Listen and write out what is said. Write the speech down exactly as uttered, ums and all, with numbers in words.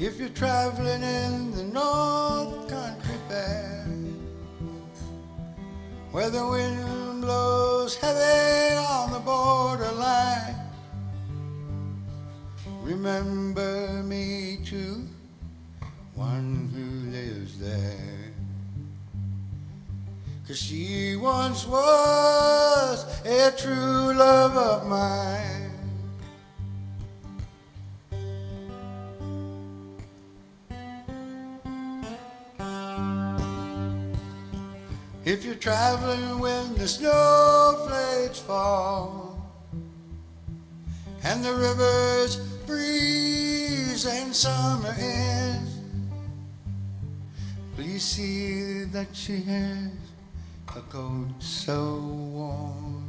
If you're traveling in the North Country Fair, where the wind blows heavy on the borderline, remember me to one who lives there, 'cause she once was a true love of mine. If you're traveling when the snowflakes fall and the rivers freeze and summer ends, please see that she has a coat so warm